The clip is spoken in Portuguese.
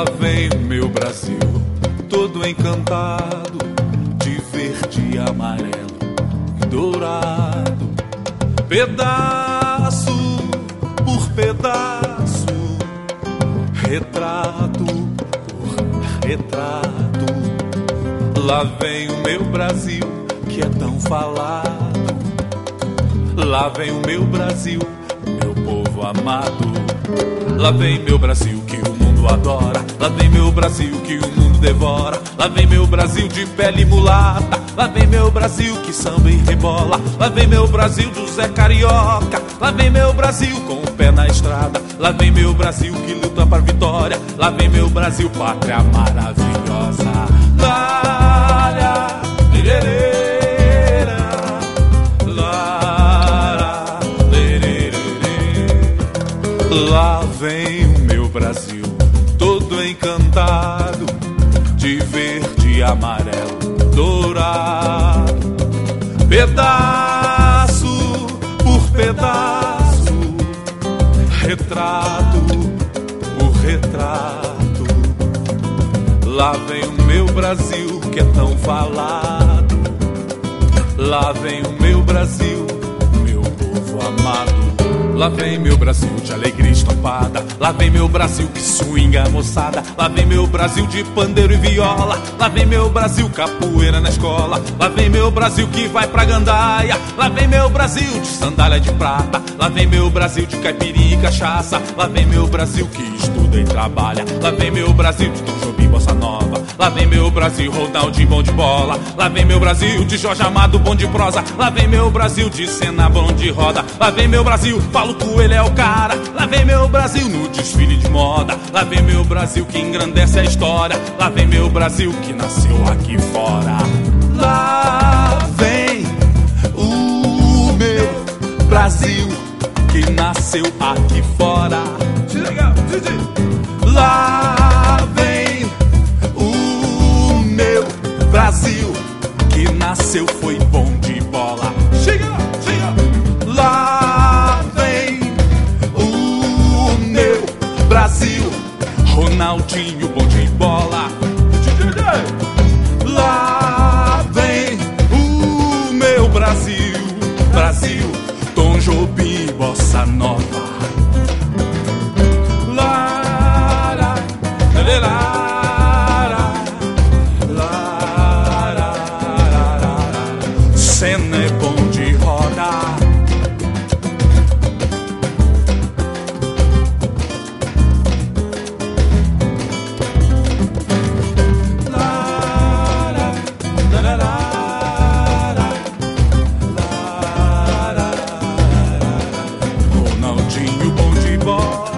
Lá vem o meu Brasil, todo encantado, de verde, amarelo e dourado. Pedaço por pedaço, retrato por retrato. Lá vem o meu Brasil, que é tão falado. Lá vem o meu Brasil, meu povo amado. Lá vem meu Brasil, que o mundo adora. Lá vem meu Brasil, que o mundo devora. Lá vem meu Brasil de pele mulata. Lá vem meu Brasil que samba e rebola. Lá vem meu Brasil do Zé Carioca. Lá vem meu Brasil com o pé na estrada. Lá vem meu Brasil que luta para vitória. Lá vem meu Brasil, pátria maravilhosa. Lara, lirerera, lara, lirerere. Lá vem o meu Brasil, todo encantado, de verde, amarelo, dourado. Pedaço por pedaço, retrato por retrato. Lá vem o meu Brasil, que é tão falado. Lá vem o meu Brasil, meu povo amado. Lá vem meu Brasil de alegria estampada. Lá vem meu Brasil que swinga a moçada. Lá vem meu Brasil de pandeiro e viola. Lá vem meu Brasil capoeira na escola. Lá vem meu Brasil que vai pra gandaia. Lá vem meu Brasil de sandália de prata. Lá vem meu Brasil de caipirinha e cachaça. Lá vem meu Brasil que estuda e trabalha. Lá vem meu Brasil de Tom Jobim, bossa nova. Lá vem meu Brasil Ronaldinho, bom de bola. Lá vem meu Brasil de Jorge Amado, bom de prosa. Lá vem meu Brasil de Senna, bom de roda. Lá vem meu Brasil, Paulo Coelho é o cara. Lá vem meu Brasil no desfile de moda. Lá vem meu Brasil que engrandece a história. Lá vem meu Brasil que nasceu aqui fora. Lá vem o meu Brasil que nasceu aqui fora. Lá vem o meu Brasil que nasceu, foi bom de bola. Chega, chega. Lá vem o meu Brasil, Ronaldinho, bom de bola. Lá vem o meu Brasil, Brasil, Tom Jobim, bossa nova. Senna é bom de roda. Ronaldinho, bom de bola.